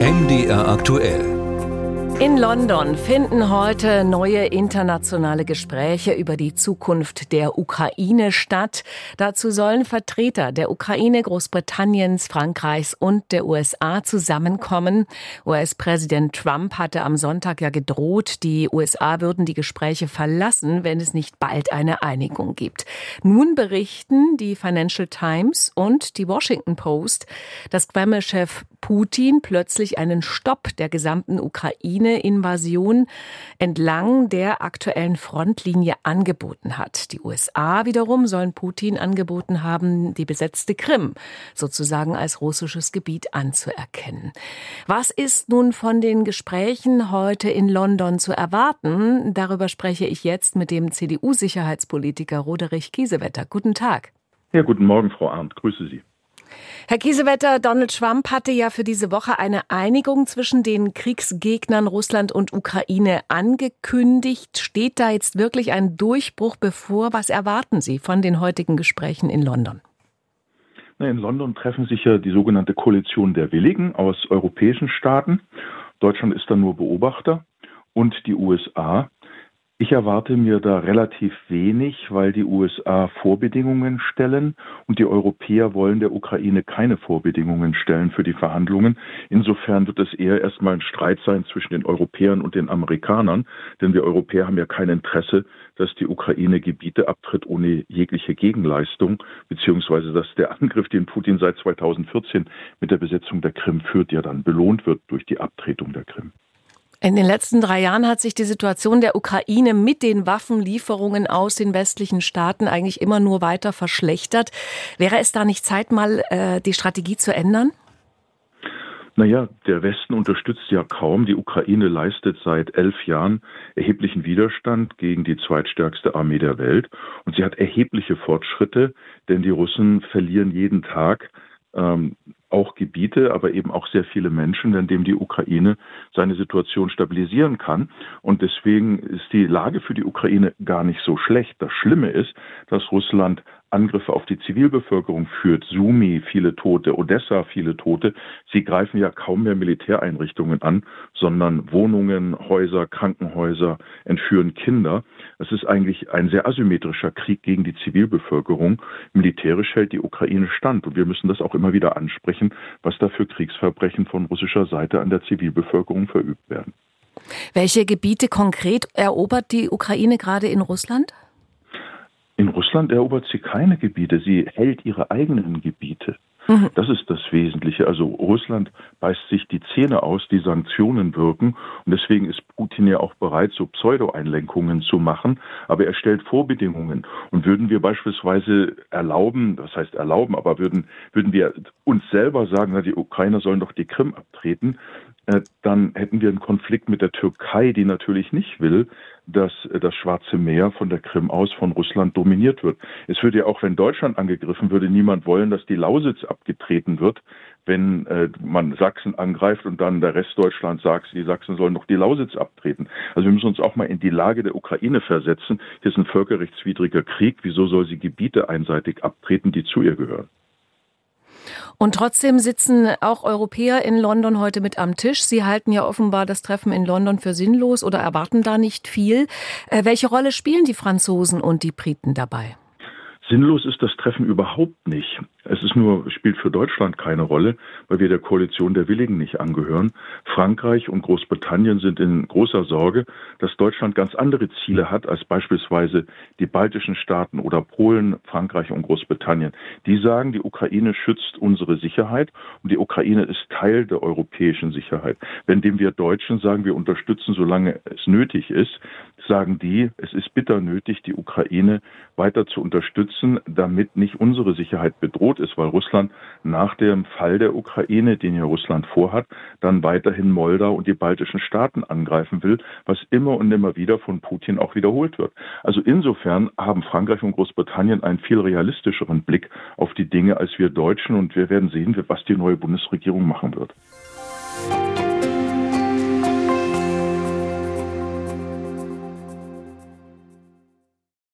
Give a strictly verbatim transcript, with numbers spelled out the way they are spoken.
M D R aktuell. In London finden heute neue internationale Gespräche über die Zukunft der Ukraine statt. Dazu sollen Vertreter der Ukraine, Großbritanniens, Frankreichs und der U S A zusammenkommen. U S-Präsident Trump hatte am Sonntag ja gedroht, die U S A würden die Gespräche verlassen, wenn es nicht bald eine Einigung gibt. Nun berichten die Financial Times und die Washington Post, dass Kreml-Chef Putin plötzlich einen Stopp der gesamten Ukraine-Invasion entlang der aktuellen Frontlinie angeboten hat. Die U S A wiederum sollen Putin angeboten haben, die besetzte Krim sozusagen als russisches Gebiet anzuerkennen. Was ist nun von den Gesprächen heute in London zu erwarten? Darüber spreche ich jetzt mit dem C D U-Sicherheitspolitiker Roderich Kiesewetter. Guten Tag. Ja, guten Morgen, Frau Arndt. Grüße Sie. Herr Kiesewetter, Donald Trump hatte ja für diese Woche eine Einigung zwischen den Kriegsgegnern Russland und Ukraine angekündigt. Steht da jetzt wirklich ein Durchbruch bevor? Was erwarten Sie von den heutigen Gesprächen in London? In London treffen sich ja die sogenannte Koalition der Willigen aus europäischen Staaten. Deutschland ist da nur Beobachter und die U S A. Ich erwarte mir da relativ wenig, weil die U S A Vorbedingungen stellen und die Europäer wollen der Ukraine keine Vorbedingungen stellen für die Verhandlungen. Insofern wird es eher erstmal ein Streit sein zwischen den Europäern und den Amerikanern, denn wir Europäer haben ja kein Interesse, dass die Ukraine Gebiete abtritt ohne jegliche Gegenleistung, beziehungsweise dass der Angriff, den Putin seit zweitausendvierzehn mit der Besetzung der Krim führt, ja dann belohnt wird durch die Abtretung der Krim. In den letzten drei Jahren hat sich die Situation der Ukraine mit den Waffenlieferungen aus den westlichen Staaten eigentlich immer nur weiter verschlechtert. Wäre es da nicht Zeit, mal äh, die Strategie zu ändern? Naja, der Westen unterstützt ja kaum. Die Ukraine leistet seit elf Jahren erheblichen Widerstand gegen die zweitstärkste Armee der Welt. Und sie hat erhebliche Fortschritte, denn die Russen verlieren jeden Tag ähm, auch Gebiete, aber eben auch sehr viele Menschen, indem die Ukraine seine Situation stabilisieren kann. Und deswegen ist die Lage für die Ukraine gar nicht so schlecht. Das Schlimme ist, dass Russland Angriffe auf die Zivilbevölkerung führt. Sumi, viele Tote, Odessa, viele Tote. Sie greifen ja kaum mehr Militäreinrichtungen an, sondern Wohnungen, Häuser, Krankenhäuser, entführen Kinder. Es ist eigentlich ein sehr asymmetrischer Krieg gegen die Zivilbevölkerung. Militärisch hält die Ukraine stand und wir müssen das auch immer wieder ansprechen, was da für Kriegsverbrechen von russischer Seite an der Zivilbevölkerung verübt werden. Welche Gebiete konkret erobert die Ukraine gerade in Russland? In Russland erobert sie keine Gebiete, sie hält ihre eigenen Gebiete. Mhm. Das ist das Wesentliche. Also Russland beißt sich die Zähne aus, die Sanktionen wirken. Und deswegen ist Putin ja auch bereit, so Pseudo-Einlenkungen zu machen. Aber er stellt Vorbedingungen. Und würden wir beispielsweise erlauben, das heißt erlauben, aber würden, würden wir uns selber sagen, na, die Ukrainer sollen doch die Krim abtreten, äh, dann hätten wir einen Konflikt mit der Türkei, die natürlich nicht will, dass das Schwarze Meer von der Krim aus von Russland dominiert wird. Es würde ja auch, wenn Deutschland angegriffen würde, niemand wollen, dass die Lausitz abgetreten wird, wenn äh, man Sachsen angreift und dann der Rest Deutschlands sagt, die Sachsen sollen doch die Lausitz abtreten. Also wir müssen uns auch mal in die Lage der Ukraine versetzen. Hier ist ein völkerrechtswidriger Krieg. Wieso soll sie Gebiete einseitig abtreten, die zu ihr gehören? Und trotzdem sitzen auch Europäer in London heute mit am Tisch. Sie halten ja offenbar das Treffen in London für sinnlos oder erwarten da nicht viel. Äh, welche Rolle spielen die Franzosen und die Briten dabei? Sinnlos ist das Treffen überhaupt nicht. Es ist nur, spielt für Deutschland keine Rolle, weil wir der Koalition der Willigen nicht angehören. Frankreich und Großbritannien sind in großer Sorge, dass Deutschland ganz andere Ziele hat als beispielsweise die baltischen Staaten oder Polen, Frankreich und Großbritannien. Die sagen, die Ukraine schützt unsere Sicherheit und die Ukraine ist Teil der europäischen Sicherheit. Wenn dem wir Deutschen sagen, wir unterstützen, solange es nötig ist, sagen die, es ist bitter nötig, die Ukraine weiter zu unterstützen, damit nicht unsere Sicherheit bedroht ist, weil Russland nach dem Fall der Ukraine, den ja Russland vorhat, dann weiterhin Moldau und die baltischen Staaten angreifen will, was immer und immer wieder von Putin auch wiederholt wird. Also insofern haben Frankreich und Großbritannien einen viel realistischeren Blick auf die Dinge als wir Deutschen und wir werden sehen, was die neue Bundesregierung machen wird.